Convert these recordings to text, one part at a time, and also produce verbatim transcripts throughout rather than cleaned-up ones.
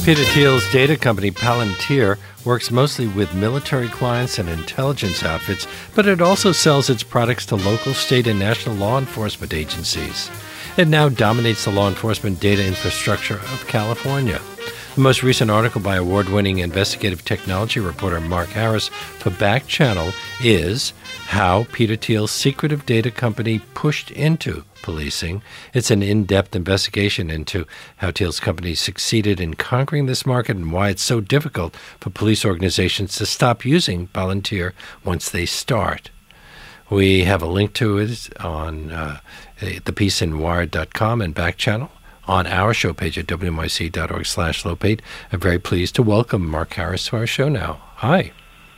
Peter Thiel's data company, Palantir, works mostly with military clients and intelligence outfits, but it also sells its products to local, state, and national law enforcement agencies. It now dominates the law enforcement data infrastructure of California. The most recent article by award-winning investigative technology reporter Mark Harris for Back Channel is How Peter Thiel's secretive data company pushed into policing. It's an in-depth investigation into how Thiel's company succeeded in conquering this market and why it's so difficult for police organizations to stop using Palantir once they start. We have a link to it on uh, the piece in wired dot com and Back Channel on our show page at W M I C dot org slash Lopate. I'm very pleased to welcome Mark Harris to our show now. Hi.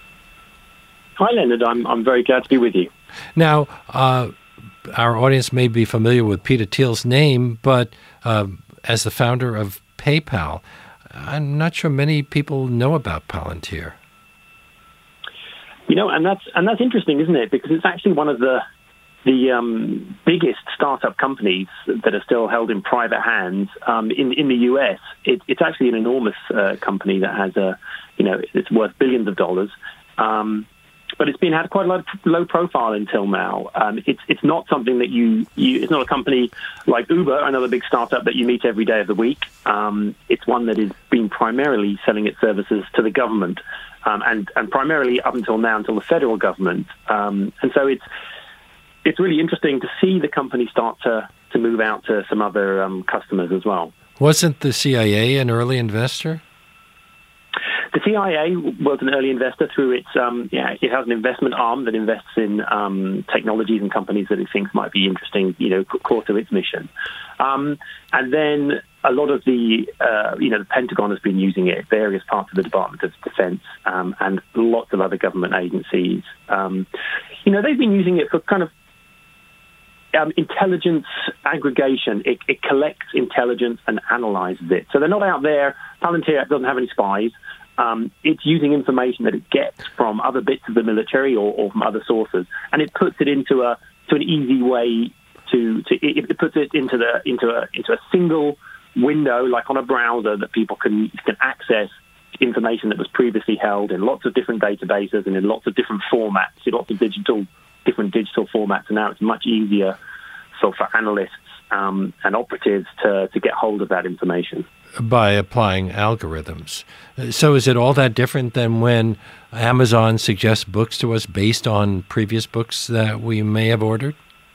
Hi, Leonard. I'm I'm very glad to be with you. Now, uh, our audience may be familiar with Peter Thiel's name, but uh, as the founder of PayPal, I'm not sure many people know about Palantir. You know, and that's and that's interesting, isn't it? Because it's actually one of the the um, biggest startup companies that are still held in private hands um, in in the U S. It, it's actually an enormous uh, company that has a, you know, it's worth billions of dollars. Um, But it's been had quite a lot of low profile until now. Um, it's it's not something that you, you it's not a company like Uber, another big startup that you meet every day of the week. Um, it's one that has been primarily selling its services to the government, um, and and primarily up until now until the federal government. Um, and so it's it's really interesting to see the company start to to move out to some other um, customers as well. Wasn't the C I A an early investor? The C I A was an early investor through its, um, yeah, it has an investment arm that invests in um, technologies and companies that it thinks might be interesting, you know, core to its mission. Um, and then a lot of the, uh, you know, the Pentagon has been using it, various parts of the Department of Defense, um, and lots of other government agencies. Um, you know, they've been using it for kind of Um, intelligence aggregation. It, it collects intelligence and analyzes it. So they're not out there. Palantir doesn't have any spies. Um, it's using information that it gets from other bits of the military or, or from other sources, and it puts it into a to an easy way to to it, it puts it into the into a into a single window, like on a browser, that people can can access information that was previously held in lots of different databases and in lots of different formats, in lots of digital. different digital formats, and now it's much easier so for analysts um, and operatives to, to get hold of that information. By applying algorithms. So is it all that different than when Amazon suggests books to us based on previous books that we may have ordered?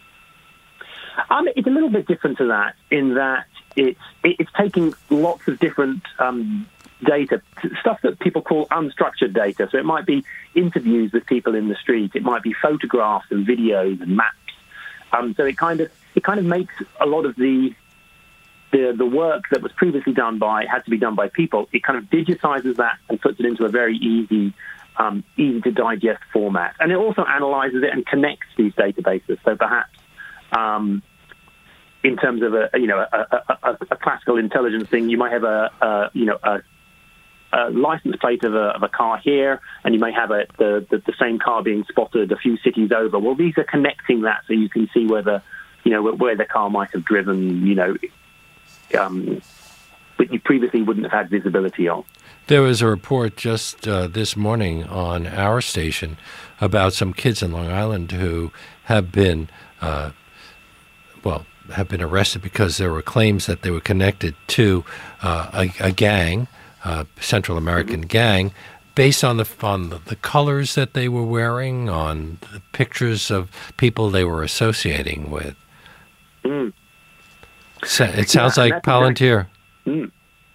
Um, it's a little bit different to that in that it's, it's taking lots of different um, data, stuff that people call unstructured data. So it might be interviews with people in the street. It might be photographs and videos and maps. Um, so it kind of it kind of makes a lot of the the the work that was previously done by had to be done by people. It kind of digitizes that and puts it into a very easy um, easy to digest format. And it also analyzes it and connects these databases. So perhaps um, in terms of a you know a, a, a, a classical intelligence thing, you might have a, a you know a a license plate of a, of a car here, and you may have a, the, the the same car being spotted a few cities over. Well, these are connecting that so you can see whether, you know, where the car might have driven, you know, um, that you previously wouldn't have had visibility of. There was a report just uh, this morning on our station about some kids in Long Island who have been, uh, well, have been arrested because there were claims that they were connected to uh, a, a gang. Uh, Central American mm-hmm. gang, based on the on the, the colors that they were wearing, on the pictures of people they were associating with. Mm. So it sounds yeah, like Palantir. Exactly, mm.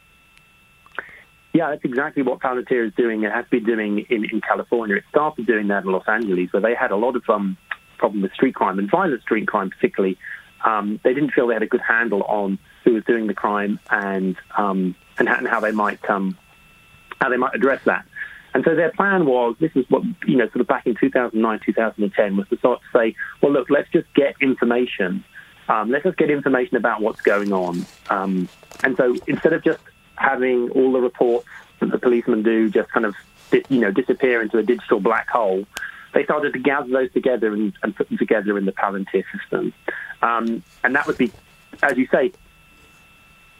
Yeah, that's exactly what Palantir is doing. It has been doing in, in California. It started doing that in Los Angeles, where they had a lot of um, problem with street crime, and violent street crime particularly. Um, they didn't feel they had a good handle on who was doing the crime and um, and, how, and how they might um, how they might address that. And so their plan was, this is what, you know, sort of back in two thousand nine, two thousand ten, was to sort of say, well, look, let's just get information. Um, let's just get information about what's going on. Um, and so instead of just having all the reports that the policemen do just kind of, you know, disappear into a digital black hole, they started to gather those together and, and put them together in the Palantir system. Um, and that would be, as you say,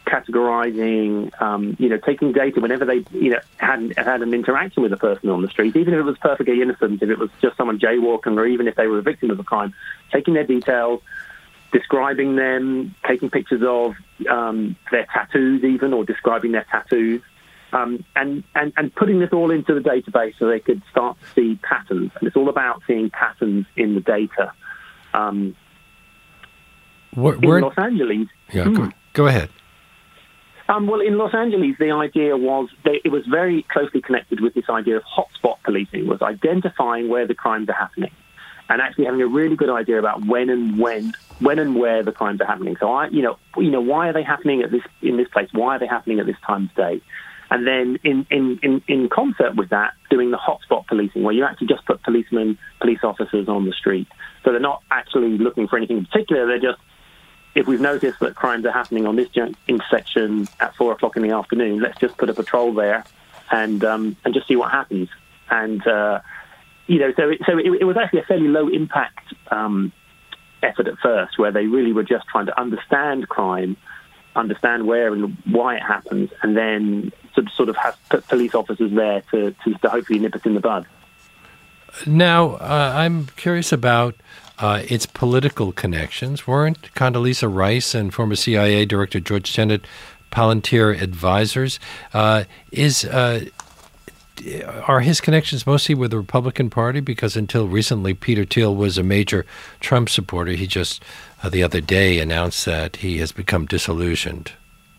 categorizing, um, you know, taking data whenever they, you know, had had an interaction with a person on the street, even if it was perfectly innocent, if it was just someone jaywalking, or even if they were a victim of a crime, taking their details, describing them, taking pictures of um, their tattoos even, or describing their tattoos, um, and, and, and putting this all into the database so they could start to see patterns. And it's all about seeing patterns in the data. Um, We're, in we're, Los Angeles... Yeah, hmm. go, go ahead. Um, well, in Los Angeles, the idea was that it was very closely connected with this idea of hotspot policing, was identifying where the crimes are happening, and actually having a really good idea about when and when, when and where the crimes are happening. So, I, you know, you know, why are they happening at this in this place? Why are they happening at this time of day? And then, in in, in, in concert with that, doing the hotspot policing, where you actually just put policemen, police officers on the street, so they're not actually looking for anything in particular. They're just, if we've noticed that crimes are happening on this intersection at four o'clock in the afternoon, let's just put a patrol there and um, and just see what happens. And uh, you know, so it, so it, it was actually a fairly low impact um, effort at first, where they really were just trying to understand crime, understand where and why it happens, and then sort of, sort of have put police officers there to, to, to hopefully nip it in the bud. Now, uh, I'm curious about uh, its political connections. Weren't Condoleezza Rice and former C I A Director George Tenet Palantir advisors? Uh, is uh, are his connections mostly with the Republican Party? Because until recently, Peter Thiel was a major Trump supporter. He just uh, the other day announced that he has become disillusioned.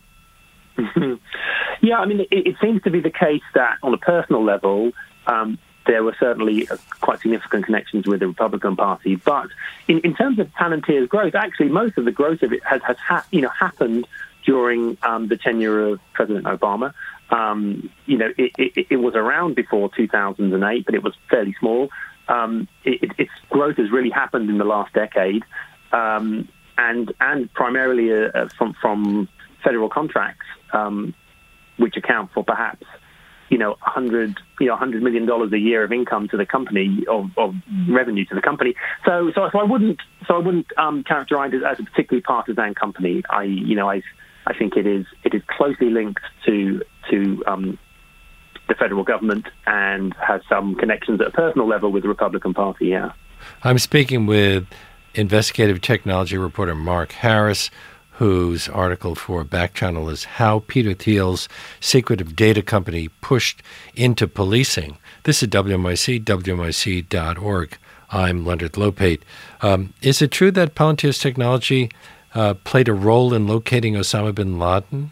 Yeah, I mean, it, it seems to be the case that on a personal level, um, there were certainly quite significant connections with the Republican Party. But in, in terms of Palantir's growth, actually, most of the growth of it has, has ha- you know, happened during um, the tenure of President Obama. Um, you know, it, it, it was around before two thousand eight, but it was fairly small. Um, it, its growth has really happened in the last decade, um, and and primarily uh, from from federal contracts, um, which account for perhaps, you know, one hundred, you know, one hundred million dollars a year of income to the company, of, of revenue to the company. So, so, so I wouldn't, so I wouldn't um, characterize it as a particularly partisan company. I, you know, I, I think it is, it is closely linked to to um, the federal government and has some connections at a personal level with the Republican Party. Yeah, I'm speaking with investigative technology reporter Mark Harris, whose article for Back Channel is How Peter Thiel's Secretive Data Company Pushed into Policing. This is W M I C, W M I C dot org. I'm Leonard Lopate. Um, is it true that Palantir's technology uh, played a role in locating Osama bin Laden?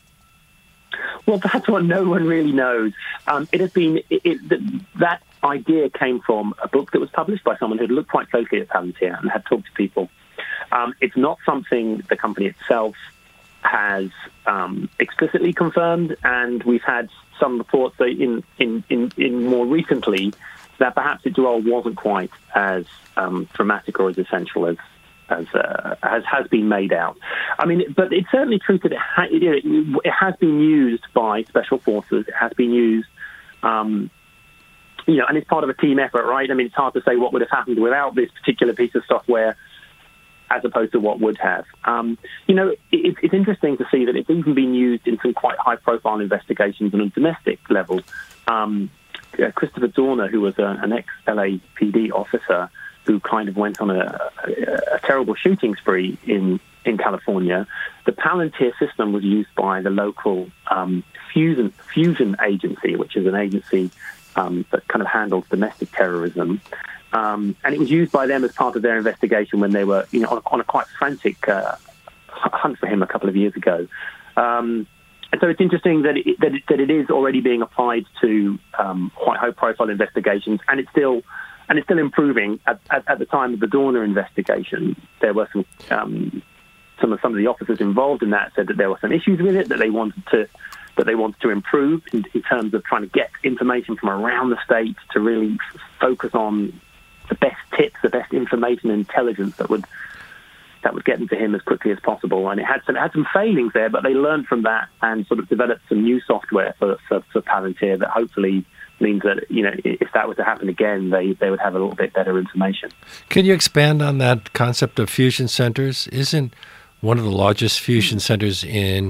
Well, that's what no one really knows. Um, it has been it, it, that idea came from a book that was published by someone who had looked quite closely at Palantir and had talked to people. Um, it's not something the company itself has um, explicitly confirmed, and we've had some reports that in, in, in, in more recently that perhaps its role wasn't quite as um, dramatic or as essential as as uh, has has been made out. I mean, but it's certainly true that it, ha- it, it has been used by special forces. It has been used, um, you know, and it's part of a team effort, right? I mean, it's hard to say what would have happened without this particular piece of software, as opposed to what would have. Um, you know, it, it's interesting to see that it's even been used in some quite high-profile investigations on a domestic level. Um, uh, Christopher Dorner, who was a, an ex-L A P D officer who kind of went on a, a, a terrible shooting spree in, in California, the Palantir system was used by the local um, Fusion, Fusion Agency, which is an agency um, that kind of handles domestic terrorism. Um, and it was used by them as part of their investigation when they were, you know, on, on a quite frantic uh, hunt for him a couple of years ago. Um, and so it's interesting that it, that, it, that it is already being applied to um, quite high-profile investigations, and it's still and it's still improving. At, at, at the time of the Dorner investigation, there were some um, some of some of the officers involved in that said that there were some issues with it that they wanted to that they wanted to improve in, in terms of trying to get information from around the state to really f- focus on the best tips, the best information and intelligence that would that would get into him as quickly as possible. And it had some it had some failings there, but they learned from that and sort of developed some new software for for, for Palantir that hopefully means that, you know, if that were to happen again, they, they would have a little bit better information. Can you expand on that concept of fusion centers? Isn't one of the largest fusion centers in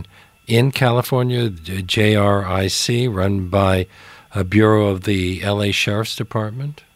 in California, J R I C, run by a bureau of the L A Sheriff's Department?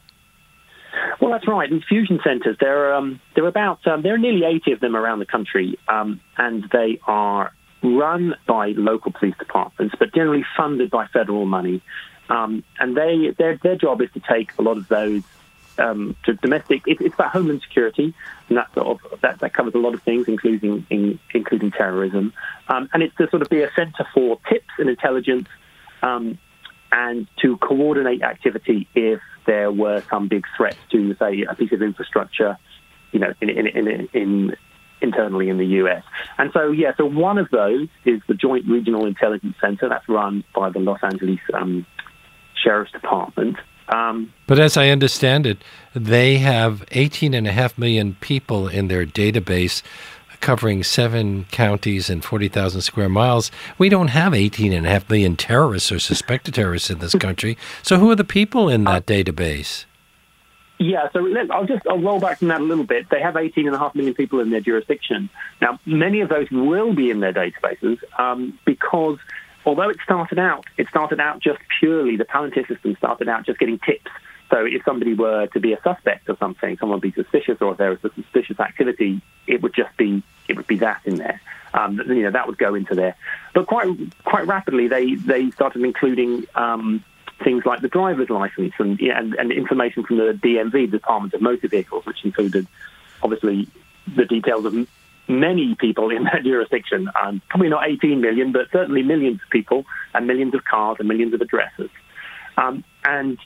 Well, that's right. Infusion centers, there are, um, there are about, um, there are nearly eighty of them around the country, um, and they are run by local police departments, but generally funded by federal money. Um, and they, their, their job is to take a lot of those um, to domestic. It, it's about homeland security, and that sort of that, that covers a lot of things, including in, including terrorism. Um, and it's to sort of be a center for tips and intelligence, um, and to coordinate activity if there were some big threats to, say, a piece of infrastructure, you know, in in in, in internally in the U S. And so, yeah, so one of those is the Joint Regional Intelligence Center that's run by the Los Angeles um, Sheriff's Department. Um, but as I understand it, they have eighteen and a half million people in their database covering seven counties and forty thousand square miles. We don't have eighteen and a half million terrorists or suspected terrorists in this country. So who are the people in that database? Yeah, so let, I'll just I'll roll back from that a little bit. They have eighteen and a half million people in their jurisdiction. Now, many of those will be in their databases um, because although it started out, it started out just purely, the Palantir system started out just getting tips. So if somebody were to be a suspect or something, someone would be suspicious, or if there was a suspicious activity, it would just be it would be that in there. Um, you know, that would go into there. But quite quite rapidly, they they started including Um, things like the driver's license and, yeah, and and information from the D M V, the Department of Motor Vehicles, which included, obviously, the details of m- many people in that jurisdiction. Um, probably not eighteen million, but certainly millions of people and millions of cars and millions of addresses. Um, and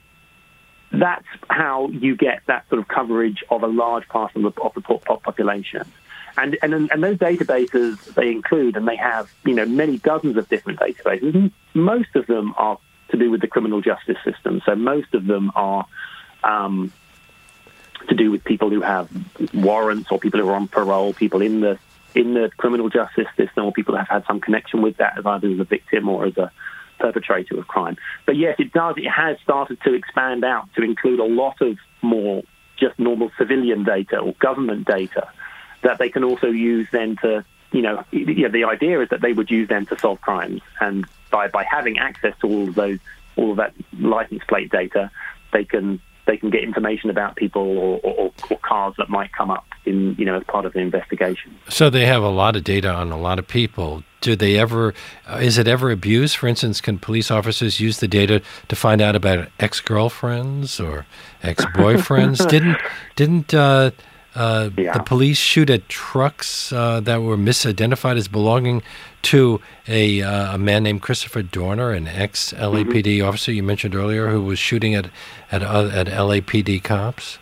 that's how you get that sort of coverage of a large part of the, of the population. And, and and those databases, they include, and they have, you know, many dozens of different databases. And most of them are to do with the criminal justice system. So most of them are um, to do with people who have warrants, or people who are on parole, people in the in the criminal justice system, or people who have had some connection with that as either as a victim or as a perpetrator of crime. But yes, it does. It has started to expand out to include a lot of more just normal civilian data or government data that they can also use then to, you know, you know, the idea is that they would use them to solve crimes. And by, by having access to all of those, all of that license plate data, they can they can get information about people or, or, or cars that might come up in, you know, as part of the investigation. So they have a lot of data on a lot of people. Do they ever, uh, is it ever abused? For instance, can police officers use the data to find out about ex-girlfriends or ex-boyfriends? didn't didn't uh, uh, yeah. the police shoot at trucks uh, that were misidentified as belonging to a, uh, a man named Christopher Dorner, an ex-L A P D mm-hmm. officer you mentioned earlier, who was shooting at at, uh, at L A P D cops?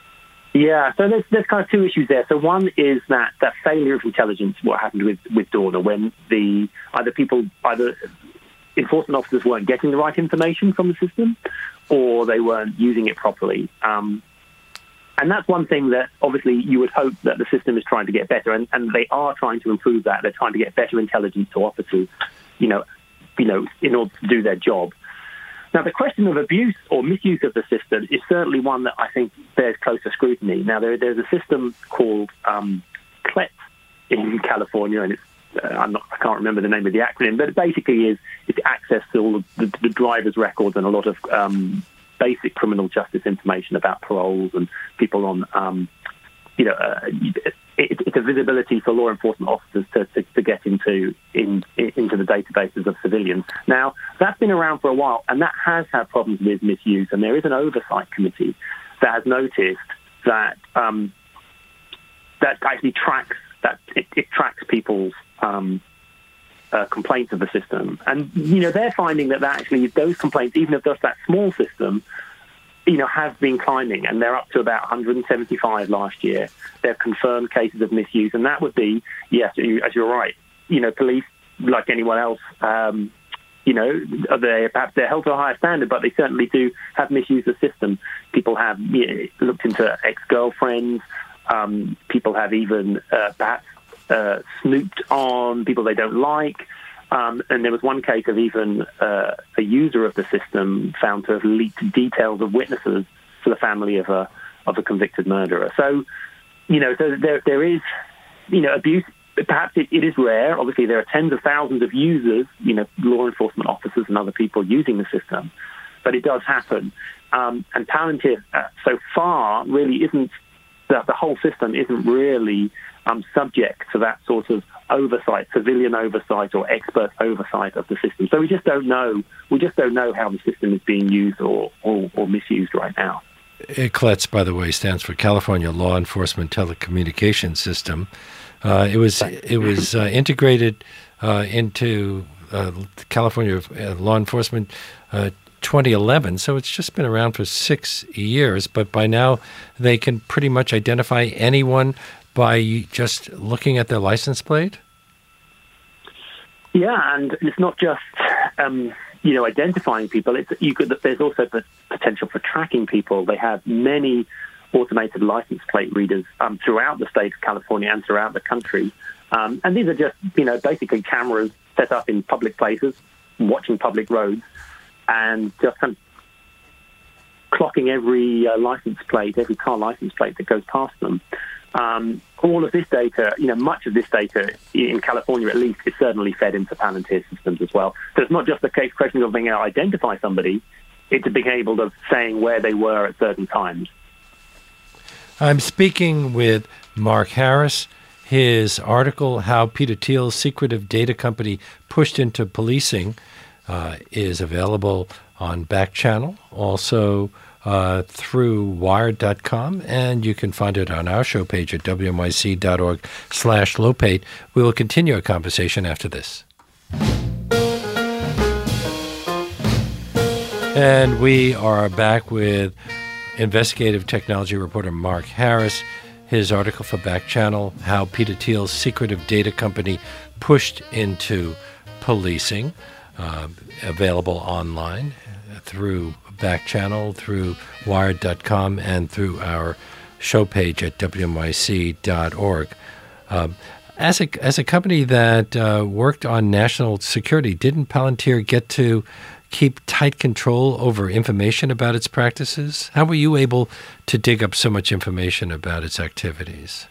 Yeah, so there's, there's kind of two issues there. So one is that, that failure of intelligence, what happened with, with Dorner, when the either people, either enforcement officers weren't getting the right information from the system, or they weren't using it properly. Um, and that's one thing that obviously you would hope that the system is trying to get better, and, and they are trying to improve that. They're trying to get better intelligence to officers, you know, you know, in order to do their job. Now, the question of abuse or misuse of the system is certainly one that I think bears closer scrutiny. Now, there, there's a system called um, C L E T in California, and it's, uh, I'm not, I can't remember the name of the acronym, but it basically is it's access to all of the, the driver's records and a lot of um, basic criminal justice information about paroles and people on, um, you know, uh, it, it's a visibility for law enforcement officers to, to, to get into in, into the databases of civilians. Now, that's been around for a while, and that has had problems with misuse, and there is an oversight committee that has noticed that um, that actually tracks that it, it tracks people's um, uh, complaints of the system. And, you know, they're finding that, that actually those complaints, even if just that small system, you know, have been climbing, and they're up to about one hundred seventy-five last year. They've confirmed cases of misuse, and that would be, yes, as you're right, you know, police, like anyone else, um, you know, they perhaps they're held to a higher standard, but they certainly do have misused the system. People have you know, looked into ex-girlfriends. Um, people have even uh, perhaps uh, snooped on people they don't like. Um, and there was one case of even uh, a user of the system found to have leaked details of witnesses to the family of a of a convicted murderer. So, you know, so there there is, you know, abuse perhaps it, it is rare. Obviously, there are tens of thousands of users, you know, law enforcement officers and other people using the system, but it does happen. Um, and Palantir, uh, so far, really isn't, the, the whole system isn't really um, subject to that sort of oversight, civilian oversight or expert oversight of the system. So we just don't know. We just don't know how the system is being used or, or, or misused right now. C L E T S, by the way, stands for California Law Enforcement Telecommunications System. Uh, it was it was uh, integrated uh, into uh, California uh, law enforcement uh, twenty eleven, so it's just been around for six years. But by now, they can pretty much identify anyone by just looking at their license plate. Yeah, and it's not just um, you know identifying people. It's you could. There's also the potential for tracking people. They have many automated license plate readers um, throughout the state of California and throughout the country. Um, and these are just, you know, basically cameras set up in public places, watching public roads, and just kind of clocking every uh, license plate, every car license plate that goes past them. Um, all of this data, you know, much of this data in California at least is certainly fed into Palantir systems as well. So it's not just the case question of being able to identify somebody, it's being able to saying where they were at certain times. I'm speaking with Mark Harris. His article, How Peter Thiel's Secretive Data Company Pushed into Policing, uh, is available on Backchannel, also uh, through Wired dot com, and you can find it on our show page at W M I C dot org slash Lopate. We will continue our conversation after this. And we are back with investigative technology reporter Mark Harris. His article for Backchannel, How Peter Thiel's Secretive Data Company Pushed into Policing, uh, available online through Backchannel, through Wired dot com, and through our show page at W M I C dot org. Um, as a as a company that uh, worked on national security, didn't Palantir get to keep tight control over information about its practices? How were you able to dig up so much information about its activities?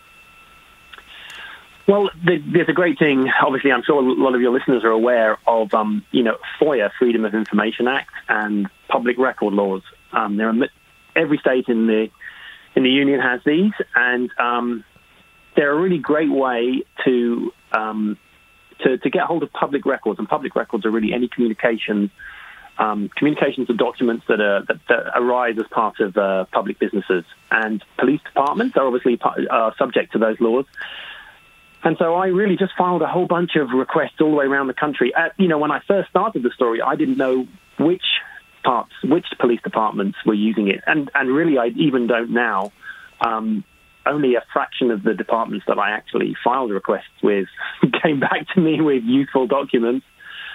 Well, there's a great thing. Obviously, I'm sure a lot of your listeners are aware of, um, you know, FOIA, Freedom of Information Act, and public record laws. Um, there are every state in the in the union has these, and um, they're a really great way to um, to to get hold of public records. And public records are really any communication. Um, communications of documents that, are, that, that arise as part of uh, public businesses. And police departments are obviously part, are subject to those laws. And so I really just filed a whole bunch of requests all the way around the country. Uh, you know, when I first started the story, I didn't know which parts, which police departments were using it. And, and really, I even don't now. Um, only a fraction of the departments that I actually filed requests with came back to me with useful documents.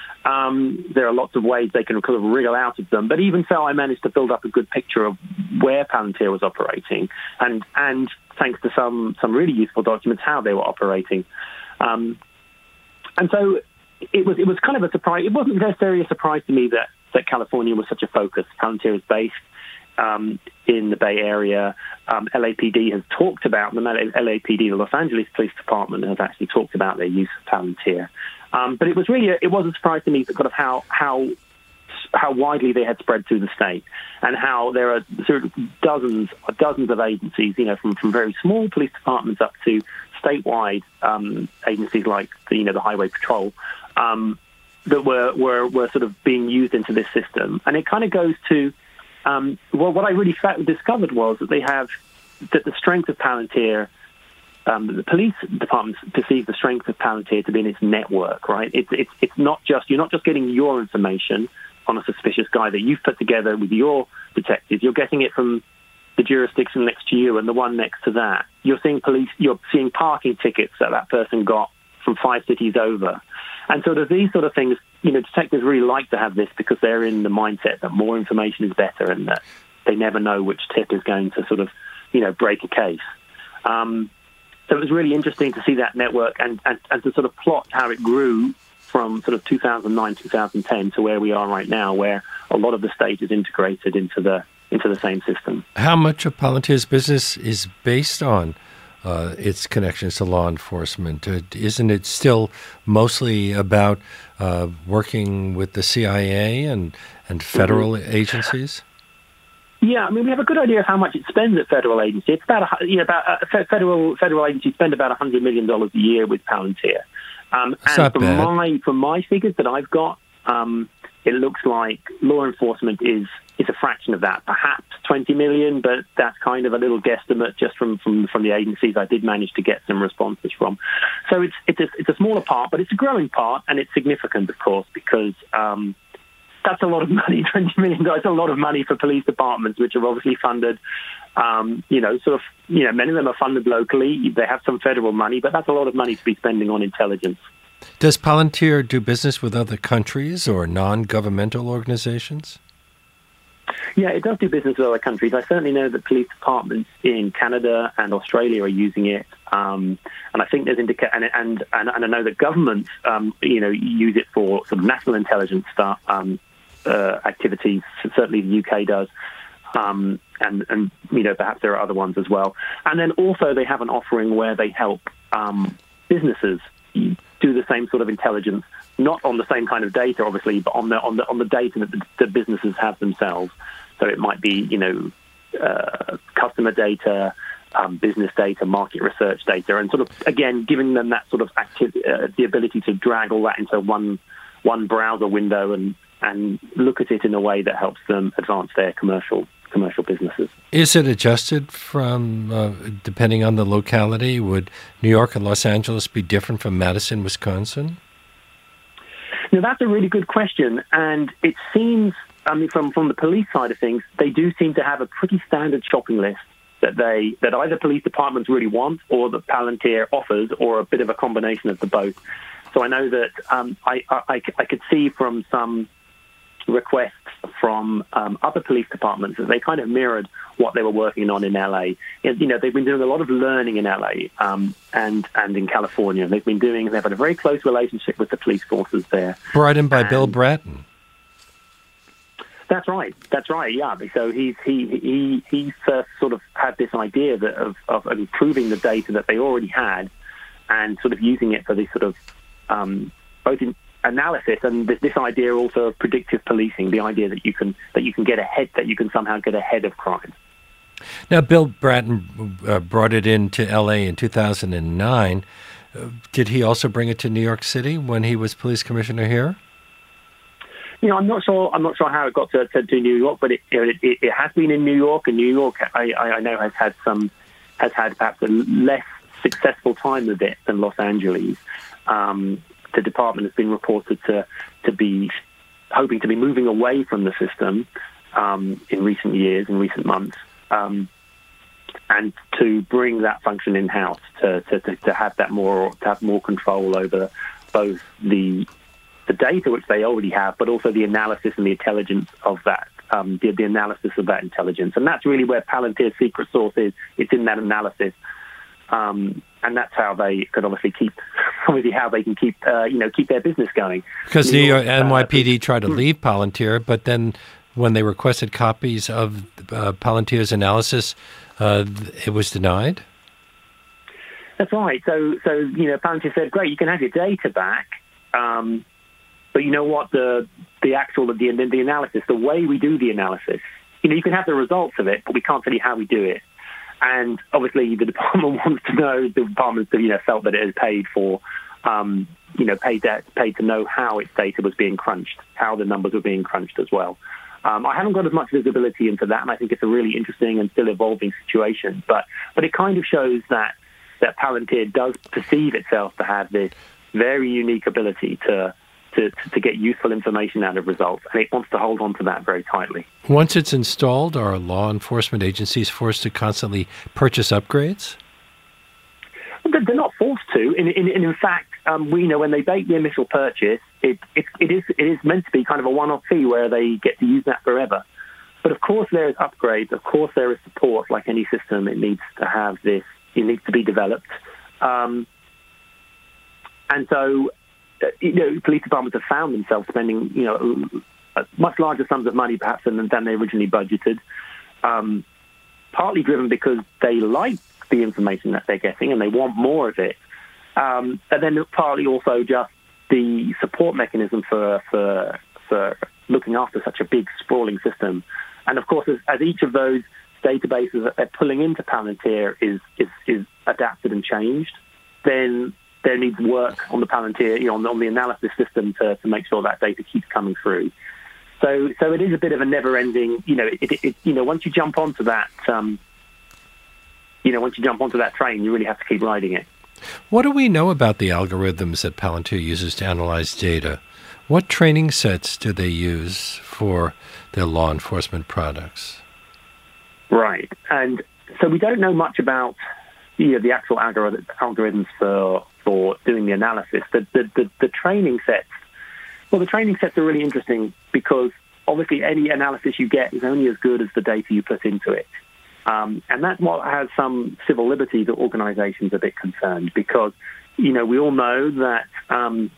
Um, there are lots of ways they can kind of wriggle out of them. But even so, I managed to build up a good picture of where Palantir was operating and, and thanks to some, some really useful documents, how they were operating. Um, and so it was it was kind of a surprise. It wasn't necessarily a surprise to me that, that California was such a focus. Palantir is based um, in the Bay Area. Um, L A P D has talked about, the L A P D, the Los Angeles Police Department, has actually talked about their use of Palantir. Um, but it was really, a, it was a surprise to me that kind of how, how, how widely they had spread through the state, and how there are sort of dozens, dozens of agencies, you know, from, from very small police departments up to statewide um, agencies like the, you know, the Highway Patrol, um, that were, were, were sort of being used into this system. And it kind of goes to, um, well, what I really discovered was that they have, that the strength of Palantir, Um, the police departments perceive the strength of Palantir to be in its network, right? It's it's it's not just you're not just getting your information on a suspicious guy that you've put together with your detectives. You're getting it from the jurisdiction next to you and the one next to that. You're seeing police. You're seeing parking tickets that that person got from five cities over, and so there's these sort of things. You know, detectives really like to have this because they're in the mindset that more information is better, and that they never know which tip is going to sort of, you know, break a case. Um, So it was really interesting to see that network and, and, and to sort of plot how it grew from sort of two thousand nine, two thousand ten to where we are right now, where a lot of the state is integrated into the into the same system. How much of Palantir's business is based on uh, its connections to law enforcement? Uh, isn't it still mostly about uh, working with the C I A and, and federal mm-hmm. agencies? Yeah, I mean, we have a good idea of how much it spends at federal agencies. It's about, a, you know, about uh, federal federal agencies spend about one hundred million dollars a year with Palantir. Um, That's and not from bad. my from my figures that I've got, um, it looks like law enforcement is is a fraction of that, perhaps twenty million, but that's kind of a little guesstimate just from, from, from the agencies I did manage to get some responses from. So it's it's a, it's a smaller part, but it's a growing part, and it's significant, of course, because um, that's a lot of money. twenty million dollars, that's a lot of money for police departments, which are obviously funded. Um, you know, sort of, you know, many of them are funded locally. They have some federal money, but that's a lot of money to be spending on intelligence. Does Palantir do business with other countries or non-governmental organizations? Yeah, it does do business with other countries. I certainly know that police departments in Canada and Australia are using it, um, and I think there's indica- and, and and and I know that governments, um, you know, use it for sort of national intelligence stuff, um, uh, activities. Certainly, the U K does. Um, and, and, you know, perhaps there are other ones as well. And then also they have an offering where they help um, businesses do the same sort of intelligence, not on the same kind of data, obviously, but on the on the on the data that the, the businesses have themselves. So it might be, you know, uh, customer data, um, business data, market research data, and sort of again giving them that sort of active, uh, the ability to drag all that into one one browser window and and look at it in a way that helps them advance their commercial commercial businesses. Is it adjusted from, uh, depending on the locality? Would New York and Los Angeles be different from Madison, Wisconsin? Now, that's a really good question. And it seems, I mean, from, from the police side of things, they do seem to have a pretty standard shopping list that they that either police departments really want or that Palantir offers, or a bit of a combination of the both. So I know that um, I, I, I could see from some requests from um, other police departments that they kind of mirrored what they were working on in L A. You know, they've been doing a lot of learning in L A um, and and in California. They've been doing. They've had a very close relationship with the police forces there. Brought in by and Bill Bratton. That's right. That's right. Yeah. So he's he he he first sort of had this idea that of of improving the data that they already had, and sort of using it for this sort of um, both in analysis and this, this idea also of predictive policing, the idea that you can that you can get ahead, that you can somehow get ahead of crime. Now, Bill Bratton uh, brought it into L A in two thousand nine. Uh, did he also bring it to New York City when he was police commissioner here? You know, I'm not sure. I'm not sure how it got to, to, to New York, but it, you know, it, it has been in New York, and New York, I, I know, has had some has had perhaps a less successful time with it than Los Angeles. Um, The department has been reported to to be hoping to be moving away from the system um, in recent years, in recent months, um, and to bring that function in house, to, to to have that more to have more control over both the the data which they already have, but also the analysis and the intelligence of that, um, the, the analysis of that intelligence, and that's really where Palantir's secret sauce is. It's in that analysis. Um, and that's how they could obviously keep, obviously how they can keep, uh, you know, keep their business going. Because the uh, N Y P D tried to leave Palantir, but then when they requested copies of uh, Palantir's analysis, uh, it was denied. That's right. So, so you know, Palantir said, "Great, you can have your data back, um, but you know what? The the actual the the analysis, the way we do the analysis, you know, you can have the results of it, but we can't tell you how we do it." And obviously, the department wants to know. The department, you know, felt that it had paid for, um, you know, paid that, paid to know how its data was being crunched, how the numbers were being crunched as well. Um, I haven't got as much visibility into that, and I think it's a really interesting and still evolving situation. But but it kind of shows that that Palantir does perceive itself to have this very unique ability to. To, to get useful information out of results, and it wants to hold on to that very tightly. Once it's installed, are law enforcement agencies forced to constantly purchase upgrades? They're not forced to. In, in, in fact, um, we know when they make the initial purchase, it, it, it is it is meant to be kind of a one-off fee where they get to use that forever. But of course, there is upgrades. Of course, there is support. Like any system, it needs to have this. It needs to be developed, um, and so. You know, police departments have found themselves spending, you know, much larger sums of money perhaps than, than they originally budgeted, um, partly driven because they like the information that they're getting, and they want more of it. Um, and then partly also just the support mechanism for for for looking after such a big, sprawling system. And of course, as, as each of those databases that they're pulling into Palantir is, is is adapted and changed, then there needs work on the Palantir, you know, on, on the analysis system to, to make sure that data keeps coming through. So, so it is a bit of a never-ending, you know, it, it, it, you know, once you jump onto that, um, you know, once you jump onto that train, you really have to keep riding it. What do we know about the algorithms that Palantir uses to analyze data? What training sets do they use for their law enforcement products? Right. And so we don't know much about, you know, the actual algorithm, algorithms for for doing the analysis. The, the, the, the training sets, well, the training sets are really interesting because obviously any analysis you get is only as good as the data you put into it. Um, and that's what has some civil liberties organizations a bit concerned because, you know, we all know that um,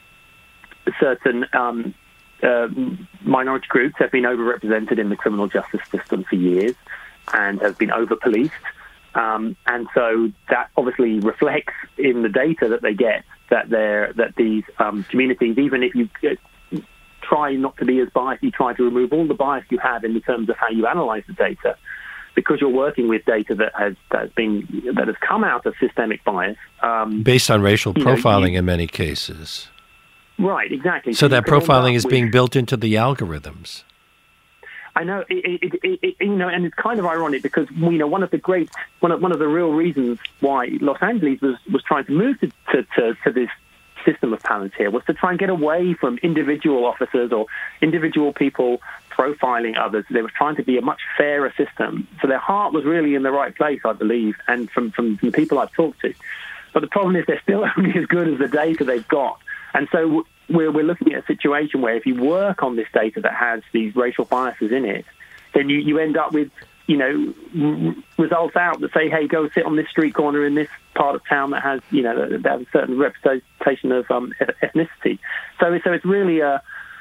certain um, uh, minority groups have been overrepresented in the criminal justice system for years and have been over-policed. Um, and so that obviously reflects in the data that they get that they're, that these um, communities, even if you uh, try not to be as biased, you try to remove all the bias you have in terms of how you analyze the data, because you're working with data that has that has been that has come out of systemic bias, um, based on racial profiling know, you, in many cases. Right, exactly. So, so that profiling is with, being built into the algorithms. I know, it, it, it, it, you know, and it's kind of ironic because you know one of the great one of one of the real reasons why Los Angeles was, was trying to move to, to, to, to this system of Palantir was to try and get away from individual officers or individual people profiling others. They were trying to be a much fairer system. So their heart was really in the right place, I believe, and from, from, from the people I've talked to. But the problem is they're still only as good as the data they've got. And so we're, we're looking at a situation where if you work on this data that has these racial biases in it, then you, you end up with, you know, r- results out that say, hey, go sit on this street corner in this part of town that has, you know, that has a certain representation of um, ethnicity. So, so it's really a,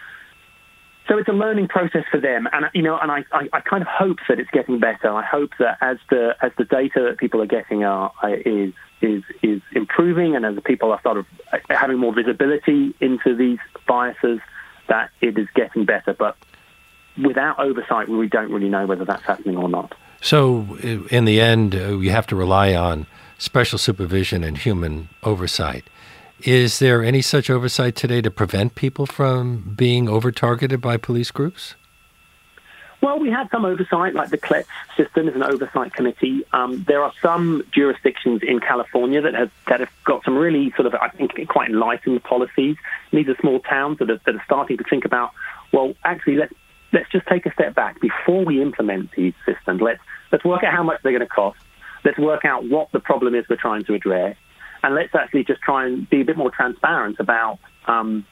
so it's a learning process for them, and you know, and I, I, I kind of hope that it's getting better. I hope that as the as the data that people are getting are is is is improving, and as the people are sort of having more visibility into these biases, that it is getting better. But without oversight, we don't really know whether that's happening or not. So, in the end, uh, we have to rely on special supervision and human oversight. Is there any such oversight today to prevent people from being over-targeted by police groups? Well, we have some oversight, like the C L E T system is an oversight committee. Um, there are some jurisdictions in California that have that have got some really sort of, I think, quite enlightened policies. These are small towns that are, that are starting to think about, well, actually, let's, let's just take a step back before we implement these systems. Let's, let's work out how much they're going to cost. Let's work out what the problem is we're trying to address. And let's actually just try and be a bit more transparent about um,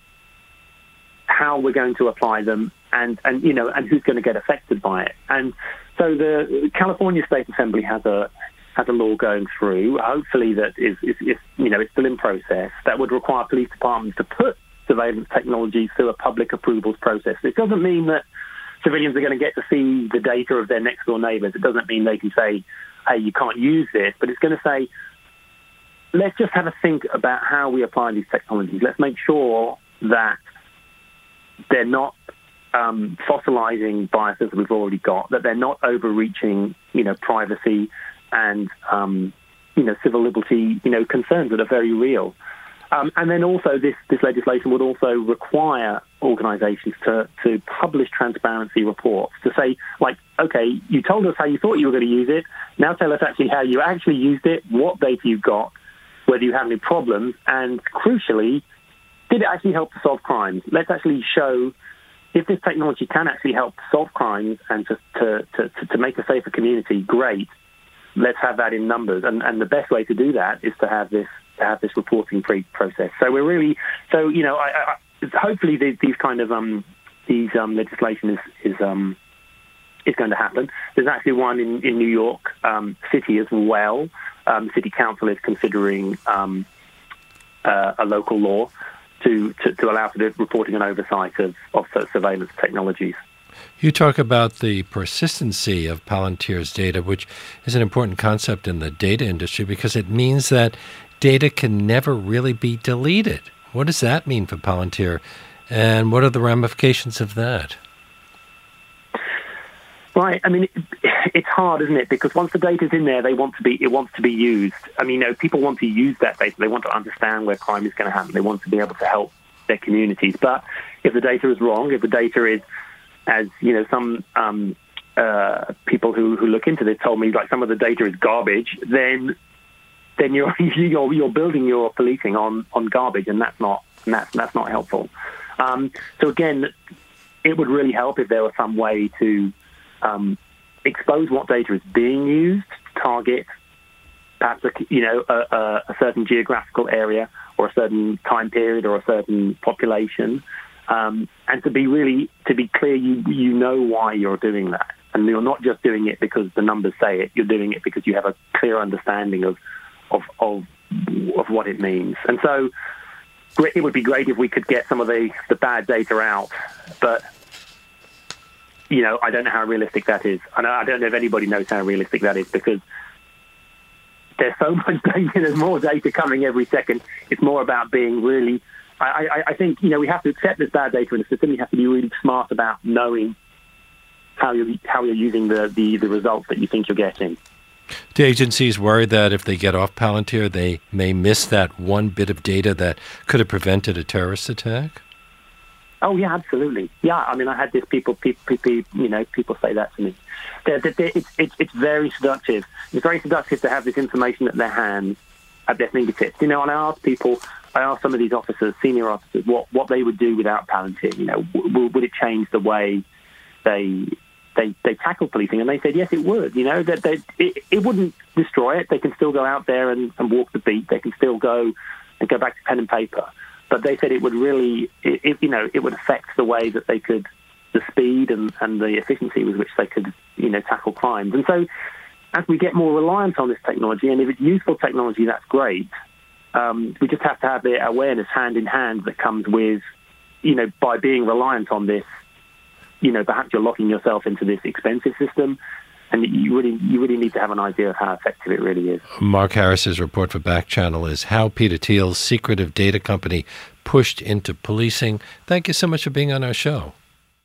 how we're going to apply them, and, and you know, and who's going to get affected by it. And so the California State Assembly has a has a law going through. Hopefully, that is, is, is you know it's still in process. That would require police departments to put surveillance technology through a public approvals process. It doesn't mean that civilians are going to get to see the data of their next door neighbours. It doesn't mean they can say, "Hey, you can't use this," but it's going to say, let's just have a think about how we apply these technologies. Let's make sure that they're not um, fossilizing biases that we've already got, that they're not overreaching, you know, privacy and, um, you know, civil liberty, you know, concerns that are very real. Um, and then also this, this legislation would also require organizations to, to publish transparency reports to say, like, okay, you told us how you thought you were going to use it. Now tell us actually how you actually used it, what data you got, whether you have any problems, and crucially, did it actually help to solve crimes? Let's actually show if this technology can actually help solve crimes and to to, to, to make a safer community, great. Let's have that in numbers. And, and the best way to do that is to have this to have this reporting pre- process. So we're really, so, you know, I, I, hopefully these, these kind of, um, these um, legislation is, is um, is going to happen. There's actually one in, in New York um, City as well. Um, City Council is considering um, uh, a local law to, to, to allow for the reporting and oversight of, of surveillance technologies. You talk about the persistency of Palantir's data, which is an important concept in the data industry because it means that data can never really be deleted. What does that mean for Palantir, and what are the ramifications of that? Right. I mean, it, it's hard, isn't it? Because once the data's in there, they want to be it wants to be used. I mean, you know, people want to use that data. They want to understand where crime is going to happen. They want to be able to help their communities. But if the data is wrong, if the data is, as you know, some um, uh, people who, who look into this told me, like some of the data is garbage, then then you're you're, you're building your policing on, on garbage, and that's not and that's that's not helpful. Um, so again, it would really help if there was some way to Um, expose what data is being used, target perhaps a, you know a, a, a certain geographical area or a certain time period or a certain population, um, and to be really to be clear, you you know why you're doing that, and you're not just doing it because the numbers say it. You're doing it because you have a clear understanding of of of, of what it means. And so, it would be great if we could get some of the, the bad data out, but you know, I don't know how realistic that is. And I don't know if anybody knows how realistic that is because there's so much data, there's more data coming every second. It's more about being really, I, I, I think, you know, we have to accept there's bad data in the system. You have to be really smart about knowing how you're, how you're using the, the, the results that you think you're getting. Do agencies worry that if they get off Palantir, they may miss that one bit of data that could have prevented a terrorist attack? Oh yeah, absolutely. Yeah, I mean, I had this people, people, people you know, people say that to me. They're, they're, it's, it's, it's very seductive. It's very seductive to have this information at their hands, at their fingertips. You know, and I asked people, I asked some of these officers, senior officers, what, what they would do without Palantir. You know, w- would it change the way they they they tackle policing? And they said yes, it would. You know, that they, it, it wouldn't destroy it. They can still go out there and, and walk the beat. They can still go and go back to pen and paper. But they said it would really, it, it, you know, it would affect the way that they could, the speed and, and the efficiency with which they could, you know, tackle crimes. And so as we get more reliant on this technology, and if it's useful technology, that's great, um, we just have to have the awareness hand in hand that comes with, you know, by being reliant on this, you know, perhaps you're locking yourself into this expensive system. And you really, you really need to have an idea of how effective it really is. Mark Harris's report for Back Channel is How Peter Thiel's Secretive Data Company Pushed into Policing. Thank you so much for being on our show.